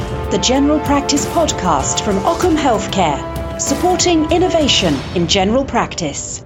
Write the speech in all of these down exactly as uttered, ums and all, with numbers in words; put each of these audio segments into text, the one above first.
the General Practice podcast from Ockham Healthcare, supporting innovation in general practice.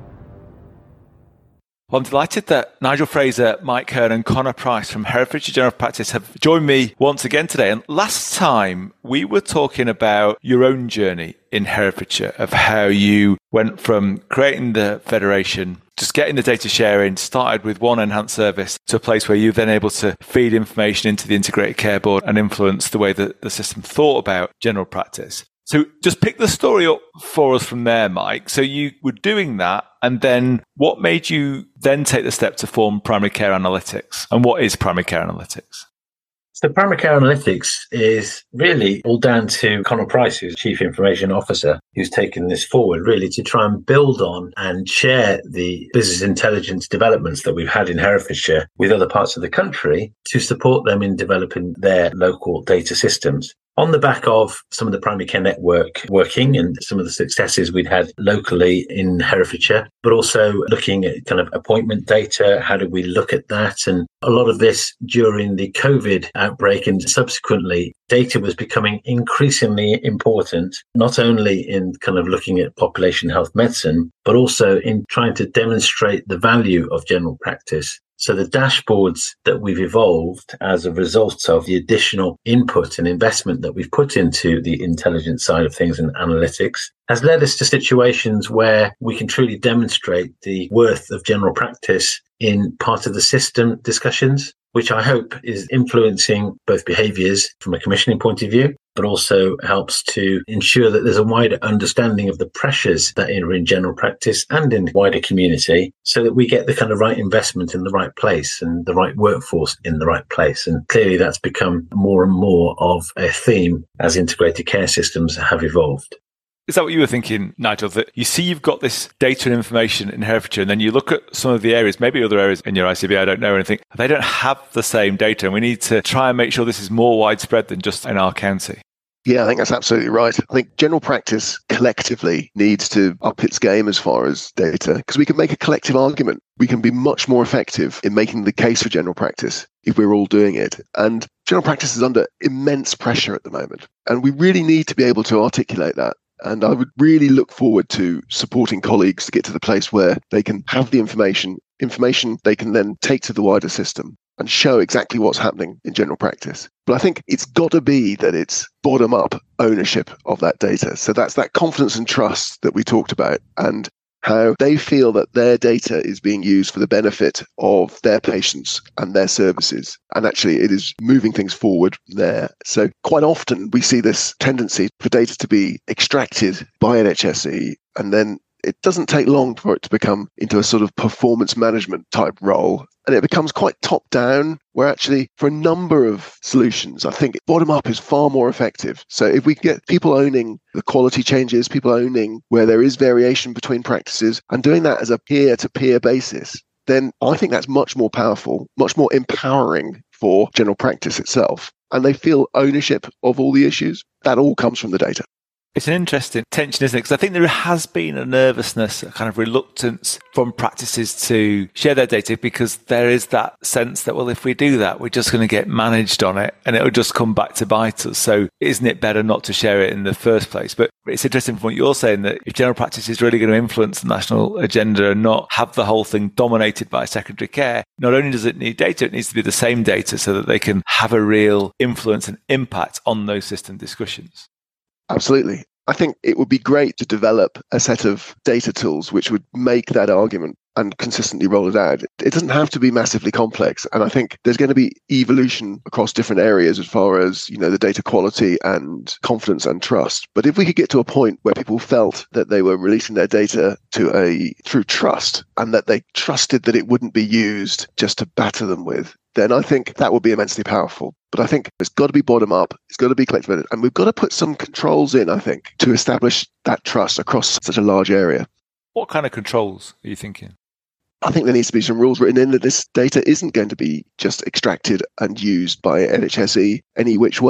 Well, I'm delighted that Nigel Fraser, Mike Hearn and Conor Price from Herefordshire General Practice have joined me once again today. And last time we were talking about your own journey in Herefordshire, of how you went from creating the federation, just getting the data sharing, started with one enhanced service, to a place where you're then able to feed information into the Integrated Care Board and influence the way that the system thought about general practice. So just pick the story up for us from there, Mike. So you were doing that, and then what made you then take the step to form Primary Care Analytics? And what is Primary Care Analytics? So Primary Care Analytics is really all down to Conor Price, who's Chief Information Officer, who's taken this forward really to try and build on and share the business intelligence developments that we've had in Herefordshire with other parts of the country to support them in developing their local data systems. On the back of some of the primary care network working and some of the successes we'd had locally in Herefordshire, but also looking at kind of appointment data, how do we look at that? And a lot of this during the COVID outbreak and subsequently, data was becoming increasingly important, not only in kind of looking at population health medicine, but also in trying to demonstrate the value of general practice. So the dashboards that we've evolved as a result of the additional input and investment that we've put into the intelligence side of things and analytics has led us to situations where we can truly demonstrate the worth of general practice in part of the system discussions, which I hope is influencing both behaviours from a commissioning point of view, but also helps to ensure that there's a wider understanding of the pressures that are in general practice and in the wider community, so that we get the kind of right investment in the right place and the right workforce in the right place. And clearly that's become more and more of a theme as integrated care systems have evolved. Is that what you were thinking, Nigel, that you see you've got this data and information in Herefordshire, and then you look at some of the areas, maybe other areas in your I C B, I don't know, and think they don't have the same data, and we need to try and make sure this is more widespread than just in our county? Yeah, I think that's absolutely right. I think general practice collectively needs to up its game as far as data, because we can make a collective argument. We can be much more effective in making the case for general practice if we're all doing it. And general practice is under immense pressure at the moment, and we really need to be able to articulate that. And I would really look forward to supporting colleagues to get to the place where they can have the information, information they can then take to the wider system and show exactly what's happening in general practice. But I think it's got to be that it's bottom-up ownership of that data. So that's that confidence and trust that we talked about, and how they feel that their data is being used for the benefit of their patients and their services. And actually, it is moving things forward there. So quite often we see this tendency for data to be extracted by N H S E, and then it doesn't take long for it to become into a sort of performance management type role. And it becomes quite top down, where actually for a number of solutions, I think bottom up is far more effective. So if we get people owning the quality changes, people owning where there is variation between practices, and doing that as a peer to peer basis, then I think that's much more powerful, much more empowering for general practice itself. And they feel ownership of all the issues. That all comes from the data. It's an interesting tension, isn't it? Because I think there has been a nervousness, a kind of reluctance from practices to share their data, because there is that sense that, well, if we do that, we're just going to get managed on it and it'll just come back to bite us. So isn't it better not to share it in the first place? But it's interesting from what you're saying, that if general practice is really going to influence the national agenda and not have the whole thing dominated by secondary care, not only does it need data, it needs to be the same data so that they can have a real influence and impact on those system discussions. Absolutely. I think it would be great to develop a set of data tools which would make that argument and consistently roll it out. It doesn't have to be massively complex. And I think there's going to be evolution across different areas as far as, you know, the data quality and confidence and trust. But if we could get to a point where people felt that they were releasing their data to a through trust, and that they trusted that it wouldn't be used just to batter them with, then I think that would be immensely powerful. But I think it's got to be bottom up. It's got to be collective. And we've got to put some controls in, I think, to establish that trust across such a large area. What kind of controls are you thinking? I think there needs to be some rules written in that this data isn't going to be just extracted and used by N H S E any which way.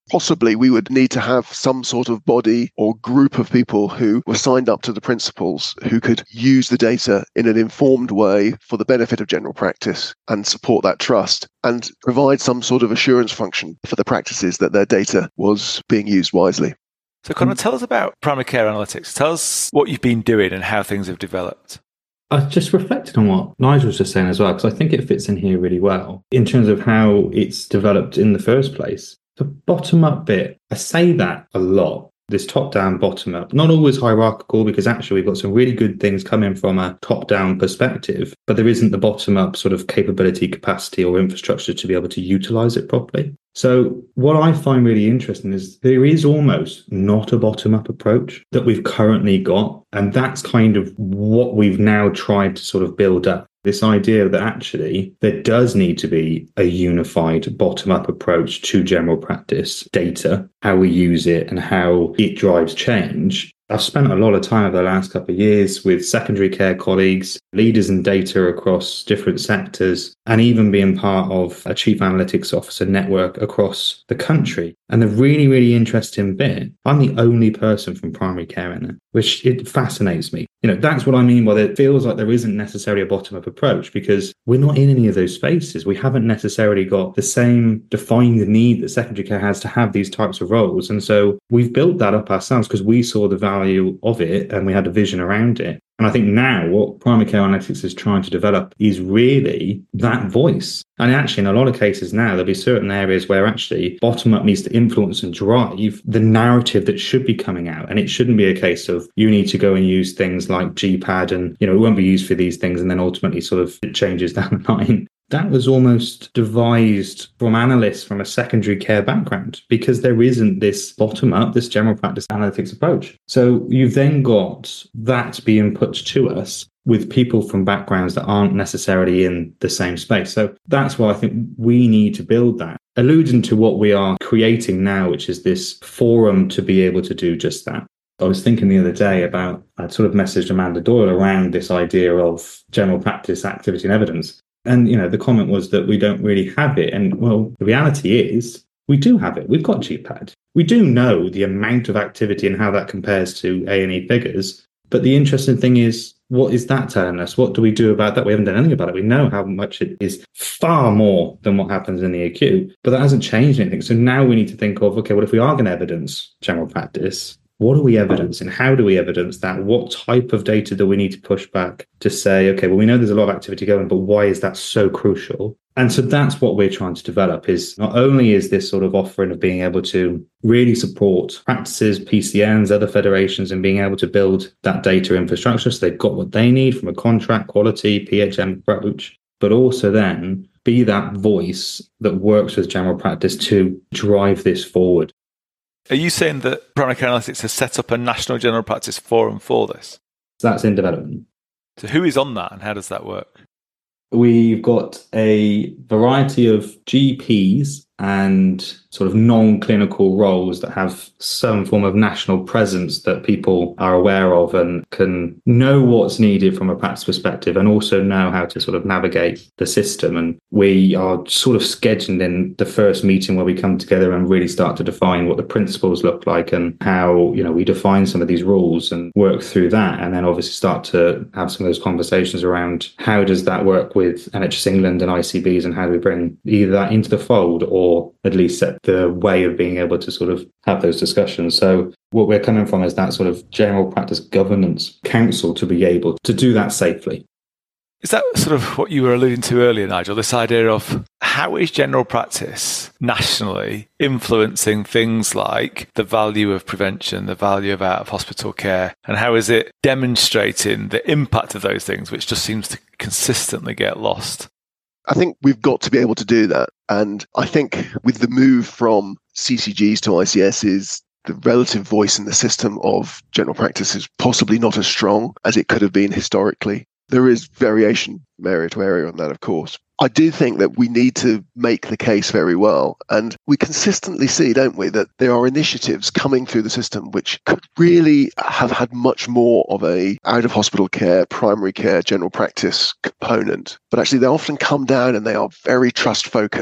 Possibly we would need to have some sort of body or group of people who were signed up to the principles, who could use the data in an informed way for the benefit of general practice and support that trust and provide some sort of assurance function for the practices that their data was being used wisely. So Conor, tell us about primary care analytics. Tell us what you've been doing and how things have developed. I just reflected on what Nigel was just saying as well, because I think it fits in here really well in terms of how it's developed in the first place. The bottom-up bit, I say that a lot, this top-down, bottom-up, not always hierarchical, because actually we've got some really good things coming from a top-down perspective, but there isn't the bottom-up sort of capability, capacity or infrastructure to be able to utilize it properly. So what I find really interesting is there is almost not a bottom-up approach that we've currently got, and that's kind of what we've now tried to sort of build up. This idea that actually there does need to be a unified bottom-up approach to general practice data, how we use it and how it drives change. I've spent a lot of time over the last couple of years with secondary care colleagues, leaders in data across different sectors, and even being part of a chief analytics officer network across the country. And the really, really interesting bit, I'm the only person from primary care in it, which it fascinates me. You know, that's what I mean by it feels like there isn't necessarily a bottom-up approach, because we're not in any of those spaces. We haven't necessarily got the same defined need that secondary care has to have these types of roles. And so we've built that up ourselves because we saw the value of it and we had a vision around it. And I think now what primary care analytics is trying to develop is really that voice. And actually, in a lot of cases now, there'll be certain areas where actually bottom-up needs to influence and drive the narrative that should be coming out. And it shouldn't be a case of you need to go and use things like G PAD and, you know, it won't be used for these things and then ultimately sort of it changes down the line. That was almost devised from analysts from a secondary care background because there isn't this bottom-up, this general practice analytics approach. So you've then got that being put to us with people from backgrounds that aren't necessarily in the same space. So that's why I think we need to build that. Alluding to what we are creating now, which is this forum to be able to do just that. I was thinking the other day about, I'd sort of messaged Amanda Doyle around this idea of general practice activity and evidence. And, you know, the comment was that we don't really have it. And, well, the reality is we do have it. We've got G PAD. We do know the amount of activity and how that compares to A and E figures. But the interesting thing is, what is that telling us? What do we do about that? We haven't done anything about it. We know how much it is far more than what happens in the acute, but that hasn't changed anything. So now we need to think of, okay, well, if we are going to evidence general practice, what are we evidencing? How do we evidence that? What type of data do we need to push back to say, okay, well, we know there's a lot of activity going, but why is that so crucial? And so that's what we're trying to develop is not only is this sort of offering of being able to really support practices, P C Ns, other federations, and being able to build that data infrastructure so they've got what they need from a contract, quality, P H M approach, but also then be that voice that works with general practice to drive this forward. Are you saying that Primary Care Analytics has set up a national general practice forum for this? That's in development. So who is on that and how does that work? We've got a variety of G Ps and sort of non-clinical roles that have some form of national presence that people are aware of and can know what's needed from a practice perspective and also know how to sort of navigate the system. And we are sort of scheduling in the first meeting where we come together and really start to define what the principles look like and how, you know, we define some of these rules and work through that. And then obviously start to have some of those conversations around how does that work with N H S England and I C Bs and how do we bring either that into the fold or or at least set the way of being able to sort of have those discussions. So what we're coming from is that sort of general practice governance council to be able to do that safely. Is that sort of what you were alluding to earlier, Nigel? This idea of how is general practice nationally influencing things like the value of prevention, the value of out-of-hospital care, and how is it demonstrating the impact of those things, which just seems to consistently get lost? I think we've got to be able to do that. And I think with the move from C C Gs to I C Ss, the relative voice in the system of general practice is possibly not as strong as it could have been historically. There is variation from area to area on that, of course. I do think that we need to make the case very well. And we consistently see, don't we, that there are initiatives coming through the system which could really have had much more of a out-of-hospital care, primary care, general practice component. But actually, they often come down and they are very trust-focused.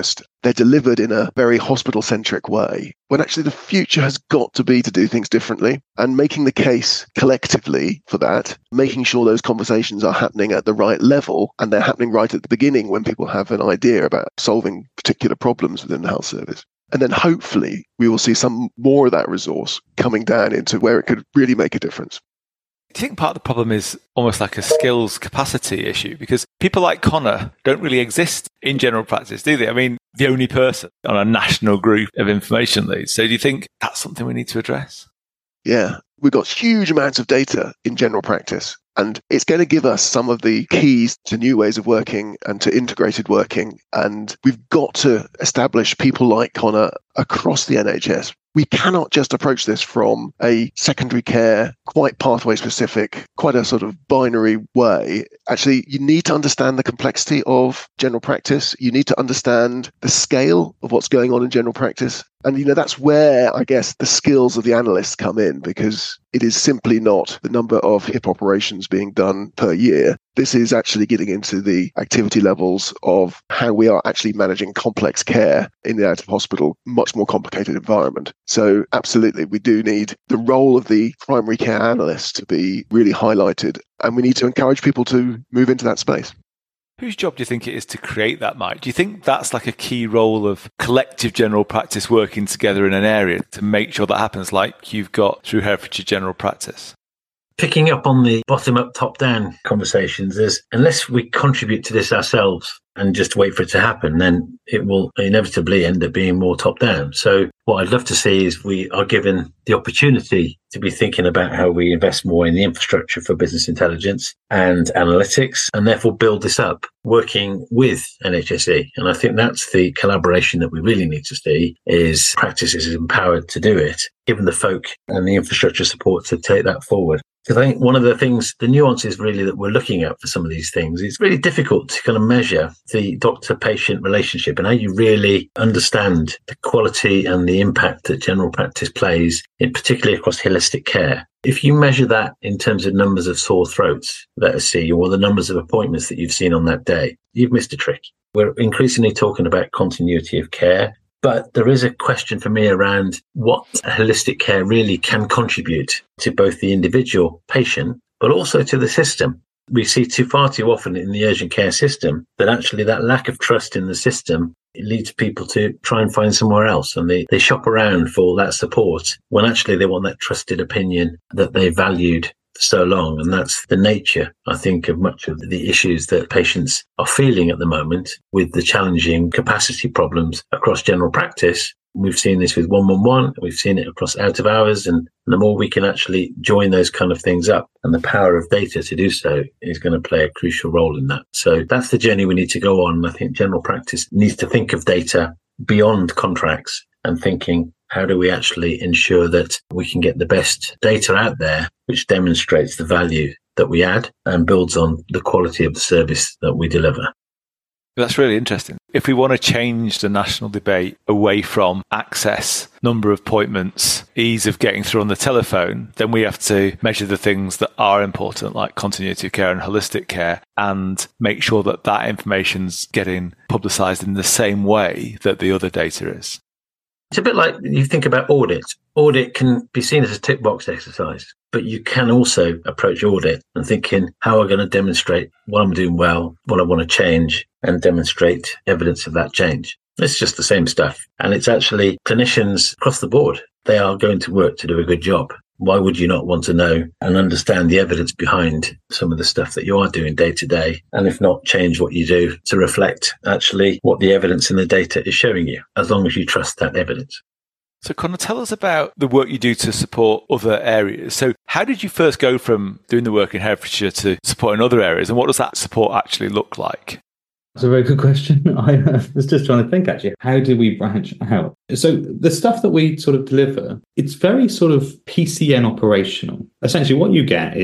they're delivered in a very hospital-centric way, when actually the future has got to be to do things differently, and making the case collectively for that, making sure those conversations are happening at the right level, and they're happening right at the beginning when people have an idea about solving particular problems within the health service. And then hopefully we will see some more of that resource coming down into where it could really make a difference. Do you think part of the problem is almost like a skills capacity issue? Because people like Connor don't really exist in general practice, do they? I mean, the only person on a national group of information leads. So do you think that's something we need to address? Yeah, we've got huge amounts of data in general practice, and it's going to give us some of the keys to new ways of working and to integrated working. And we've got to establish people like Connor across the N H S. We cannot just approach this from a secondary care, quite pathway specific, quite a sort of binary way. Actually, you need to understand the complexity of general practice. You need to understand the scale of what's going on in general practice. And, you know, that's where, I guess, the skills of the analysts come in, because it is simply not the number of hip operations being done per year. This is actually getting into the activity levels of how we are actually managing complex care in the out-of-hospital, much more complicated environment. So absolutely, we do need the role of the primary care analyst to be really highlighted, and we need to encourage people to move into that space. Whose job do you think it is to create that, Mike? Do you think that's like a key role of collective general practice working together in an area to make sure that happens, like you've got through Herefordshire General Practice? Picking up on the bottom-up, top-down conversations, is unless we contribute to this ourselves and just wait for it to happen, then it will inevitably end up being more top-down. So what I'd love to see is we are given the opportunity to be thinking about how we invest more in the infrastructure for business intelligence and analytics, and therefore build this up, working with N H S E. And I think that's the collaboration that we really need to see, is practice is empowered to do it, given the folk and the infrastructure support to take that forward. Because I think one of the things, the nuances really that we're looking at for some of these things, it's really difficult to kind of measure the doctor-patient relationship and how you really understand the quality and the impact that general practice plays, in particularly across holistic care. If you measure that in terms of numbers of sore throats that are seen, or the numbers of appointments that you've seen on that day, you've missed a trick. We're increasingly talking about continuity of care. But there is a question for me around what holistic care really can contribute to both the individual patient, but also to the system. We see too far too often in the urgent care system that actually that lack of trust in the system, it leads people to try and find somewhere else, and they, they shop around for that support when actually they want that trusted opinion that they valued so long. And that's the nature, I think, of much of the issues that patients are feeling at the moment with the challenging capacity problems across general practice. We've seen this with one one one, we've seen it across out of hours, and the more we can actually join those kind of things up, and the power of data to do so is going to play a crucial role in that. So that's the journey we need to go on. I think general practice needs to think of data beyond contracts and thinking, how do we actually ensure that we can get the best data out there, which demonstrates the value that we add and builds on the quality of the service that we deliver? That's really interesting. If we want to change the national debate away from access, number of appointments, ease of getting through on the telephone, then we have to measure the things that are important, like continuity of care and holistic care, and make sure that that information's getting publicised in the same way that the other data is. It's a bit like you think about audit. Audit can be seen as a tick box exercise, but you can also approach audit and thinking, how am I going to demonstrate what I'm doing well, what I want to change, and demonstrate evidence of that change. It's just the same stuff. And it's actually clinicians across the board. They are going to work to do a good job. Why would you not want to know and understand the evidence behind some of the stuff that you are doing day to day? And if not, change what you do to reflect actually what the evidence in the data is showing you, as long as you trust that evidence. So Connor, tell us about the work you do to support other areas. So how did you first go from doing the work in Herefordshire to supporting other areas? And what does that support actually look like? That's a very good question. I was just trying to think, actually, how do we branch out? So the stuff that we sort of deliver, it's very sort of P C N operational. Essentially, what you get is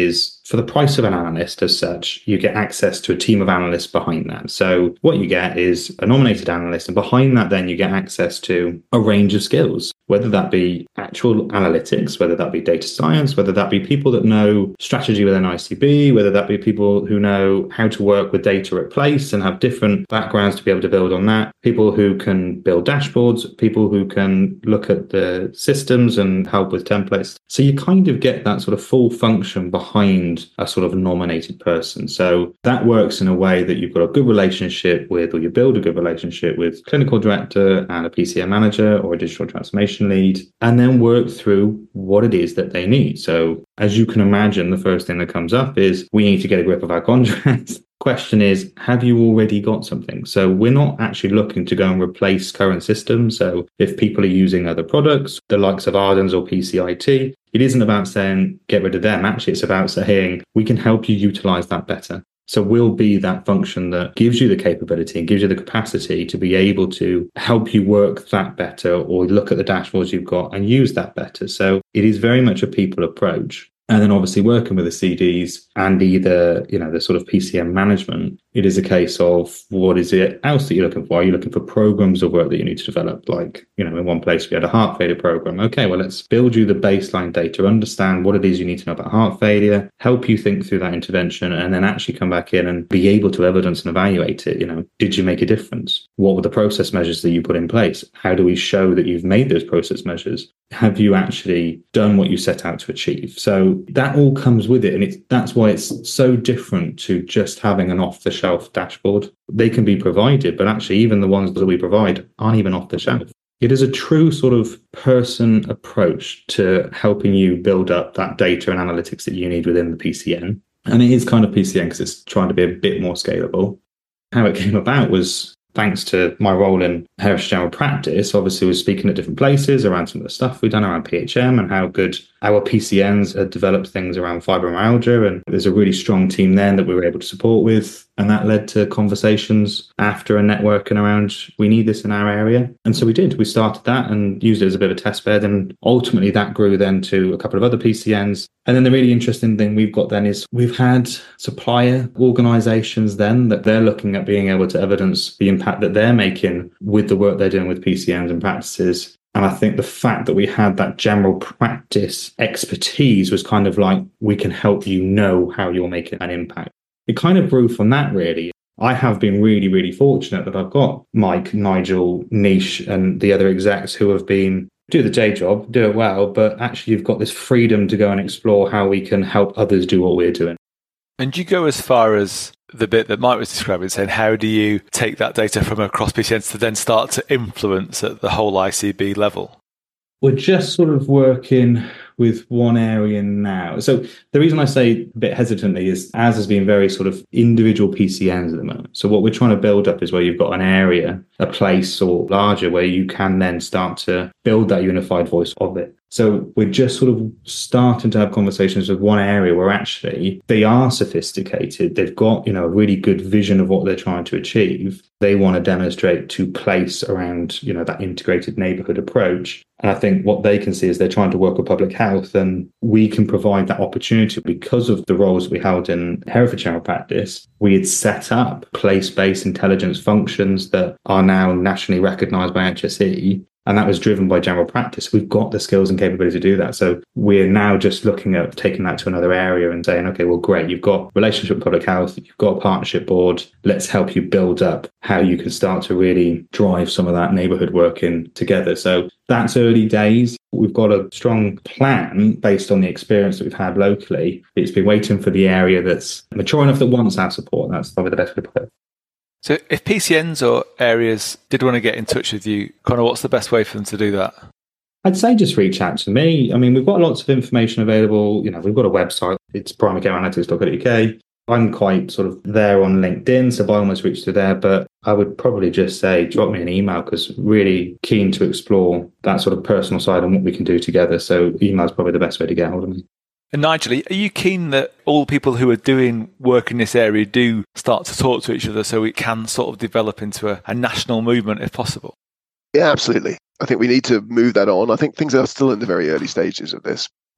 For the price of an analyst as such, you get access to a team of analysts behind that. So what you get is a nominated analyst, and behind that then you get access to a range of skills, whether that be actual analytics, whether that be data science, whether that be people that know strategy within I C B, whether that be people who know how to work with data at place and have different backgrounds to be able to build on that, people who can build dashboards, people who can look at the systems and help with templates. So you kind of get that sort of full function behind a sort of nominated person. So that works in a way that you've got a good relationship with, or you build a good relationship with clinical director and a P C M manager or a digital transformation lead, and then work through what it is that they need. So as you can imagine, the first thing that comes up is we need to get a grip of our contracts. Question is, have you already got something? So we're not actually looking to go and replace current systems. So if people are using other products, the likes of Ardens or P C I T, it isn't about saying get rid of them. Actually, it's about saying we can help you utilize that better. So we'll be that function that gives you the capability and gives you the capacity to be able to help you work that better, or look at the dashboards you've got and use that better. So it is very much a people approach. And then obviously working with the C Ds and either, you know, the sort of P C M management, it is a case of what is it else that you're looking for? Are you looking for programs of work that you need to develop? Like, you know, in one place we had a heart failure program. Okay, well, let's build you the baseline data, understand what it is you need to know about heart failure, help you think through that intervention, and then actually come back in and be able to evidence and evaluate it. You know, did you make a difference? What were the process measures that you put in place? How do we show that you've made those process measures? Have you actually done what you set out to achieve? So that all comes with it. And it's that's why it's so different to just having an off-the-shelf dashboard. They can be provided, but actually even the ones that we provide aren't even off the shelf. It is a true sort of person approach to helping you build up that data and analytics that you need within the P C N. And it is kind of P C N because it's trying to be a bit more scalable. How it came about was thanks to my role in Herefordshire General Practice. Obviously, was speaking at different places around some of the stuff we've done around P H M and how good our P C Ns had developed things around fibromyalgia. And there's a really strong team then that we were able to support with. And that led to conversations after and networking around, we need this in our area. And so we did. We started that and used it as a bit of a test bed. And ultimately that grew then to a couple of other P C Ns. And then the really interesting thing we've got then is we've had supplier organizations then that they're looking at being able to evidence the impact that they're making with the work they're doing with P C Ns and practices. And I think the fact that we had that general practice expertise was kind of like, we can help you know how you're making an impact. It kind of grew from that, really. I have been really, really fortunate that I've got Mike, Nigel, Nish, and the other execs who have been do the day job, do it well, but actually you've got this freedom to go and explore how we can help others do what we're doing. And you go as far as the bit that Mike was describing, saying how do you take that data from across P C Ns to then start to influence at the whole I C B level? We're just sort of working with one area now. So the reason I say a bit hesitantly is as has been very sort of individual P C Ns at the moment. So what we're trying to build up is where you've got an area, a place or larger where you can then start to build that unified voice of it. So we're just sort of starting to have conversations with one area where actually they are sophisticated. They've got, you know, a really good vision of what they're trying to achieve. They want to demonstrate to place around, you know, that integrated neighborhood approach. And I think what they can see is they're trying to work with public health, and we can provide that opportunity because of the roles we held in Herefordshire General Practice. We had set up place-based intelligence functions that are now nationally recognised by H S E. And that was driven by general practice. We've got the skills and capability to do that. So we're now just looking at taking that to another area and saying, okay, well, great. You've got relationship with public health. You've got a partnership board. Let's help you build up how you can start to really drive some of that neighbourhood working together. So that's early days. We've got a strong plan based on the experience that we've had locally. It's been waiting for the area that's mature enough that wants our support. That's probably the best way to put it. So if P C Ns or areas did want to get in touch with you, Connor, what's the best way for them to do that? I'd say just reach out to me. I mean, we've got lots of information available. You know, we've got a website. It's primary care analytics dot co dot U K. I'm quite sort of there on LinkedIn, so by all means reach to there. But I would probably just say drop me an email because really keen to explore that sort of personal side and what we can do together. So email is probably the best way to get hold of me. And Nigel, are you keen that all people who are doing work in this area do start to talk to each other so it can sort of develop into a, a national movement if possible? Yeah, absolutely. I think we need to move that on. I think things are still in the very early stages of this.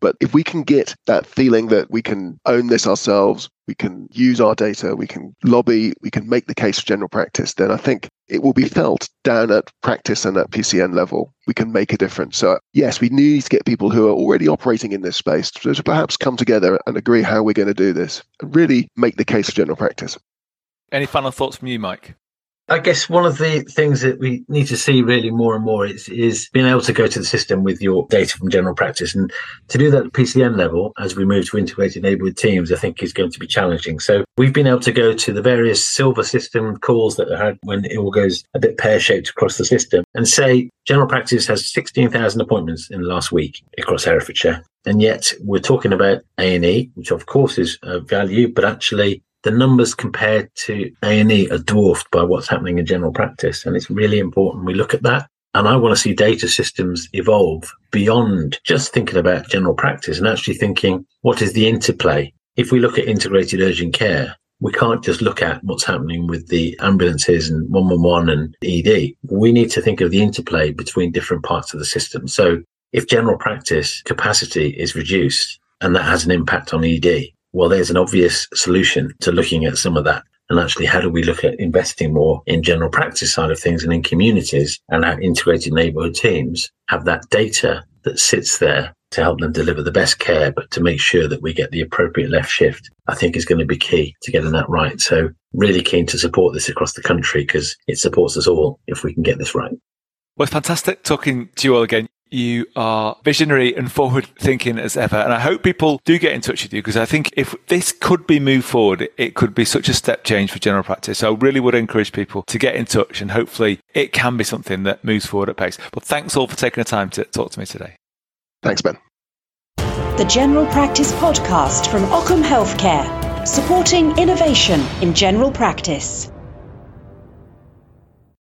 But if we can get that feeling that we can own this ourselves, we can use our data, we can lobby, we can make the case for general practice, then I think it will be felt down at practice and at P C N level. We can make a difference. So yes, we need to get people who are already operating in this space to, to perhaps come together and agree how we're going to do this and really make the case for general practice. Any final thoughts from you, Mike? I guess one of the things that we need to see really more and more is, is being able to go to the system with your data from general practice. And to do that at P C N level, as we move to integrated neighbourhood teams, I think is going to be challenging. So we've been able to go to the various silver system calls that are had when it all goes a bit pear-shaped across the system and say general practice has sixteen thousand appointments in the last week across Herefordshire. And yet we're talking about A and E, which of course is of value, but actually the numbers compared to A and E are dwarfed by what's happening in general practice. And it's really important we look at that. And I want to see data systems evolve beyond just thinking about general practice and actually thinking, what is the interplay? If we look at integrated urgent care, we can't just look at what's happening with the ambulances and one one one and E D. We need to think of the interplay between different parts of the system. So if general practice capacity is reduced and that has an impact on E D, well, there's an obvious solution to looking at some of that. And actually, how do we look at investing more in general practice side of things and in communities and how integrated neighbourhood teams have that data that sits there to help them deliver the best care, but to make sure that we get the appropriate left shift, I think is going to be key to getting that right. So really keen to support this across the country because it supports us all if we can get this right. Well, it's fantastic talking to you all again. You are visionary and forward thinking as ever. And I hope people do get in touch with you because I think if this could be moved forward, it could be such a step change for general practice. So I really would encourage people to get in touch and hopefully it can be something that moves forward at pace. But thanks all for taking the time to talk to me today. Thanks, Ben. The General Practice Podcast from Ockham Healthcare, supporting innovation in general practice.